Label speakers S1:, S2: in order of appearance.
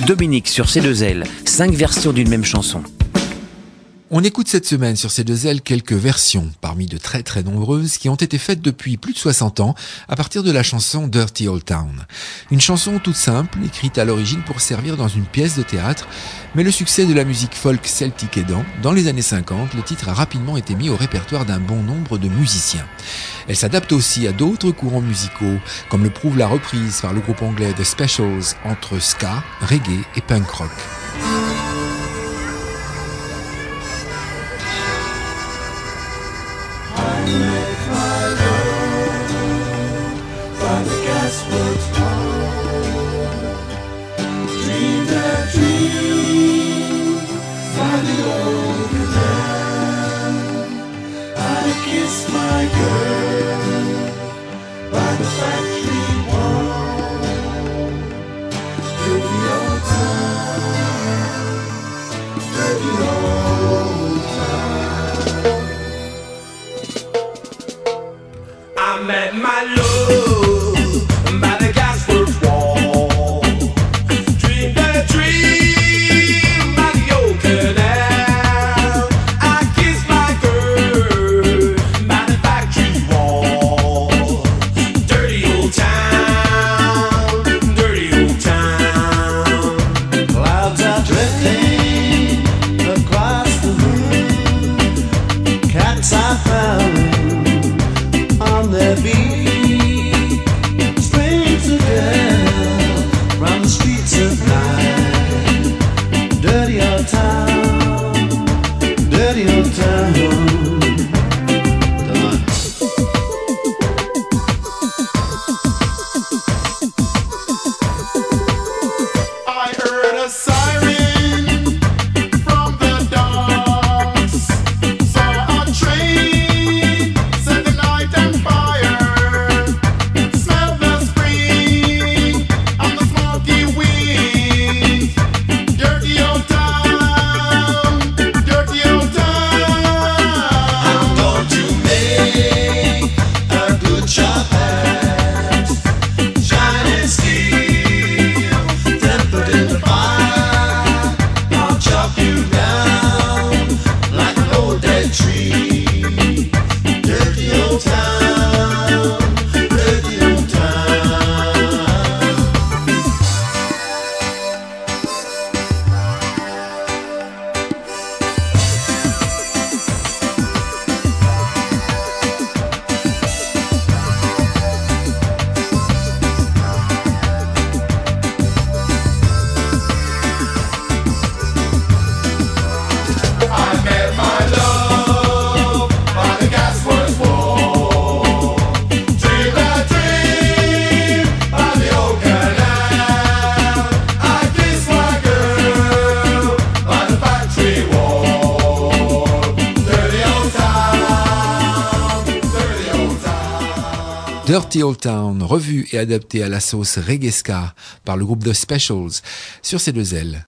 S1: Dominique sur C2L, 5 versions d'une même chanson.
S2: On écoute cette semaine sur C2L quelques versions, parmi de très très nombreuses, qui ont été faites depuis plus de 60 ans, à partir de la chanson Dirty Old Town. Une chanson toute simple, écrite à l'origine pour servir dans une pièce de théâtre, mais le succès de la musique folk celtique aidant, dans les années 50, le titre a rapidement été mis au répertoire d'un bon nombre de musiciens. Elle s'adapte aussi à d'autres courants musicaux, comme le prouve la reprise par le groupe anglais The Specials entre ska, reggae et punk rock.
S3: I met my love by the gasworks wall. Dreamed a dream by the old canal. I kissed my girl by the factory wall. Dirty old town, dirty old town.
S4: Clouds are drifting across the moon. Cats are flying on their feet. Strings of girl from the streets of night. Dirty old town, dirty old town.
S3: I heard a siren from the docks. Saw a train set the night on fire. Smelled the spring on the smoky wind. Dirty old town, dirty old town.
S4: I'm going to make a good job hat. Shining steel, tempered in the fire. I'll chop you down like an old dead tree. Dirty old town, dirty old town.
S3: I met my love by the gasworks wall. Dreamed a dream by the old canal. I kissed my girl by the factory wall. Dirty old town, dirty old town.
S2: Dirty Old Town, revue et adaptée à la sauce reggae ska par le groupe The Specials sur C2L.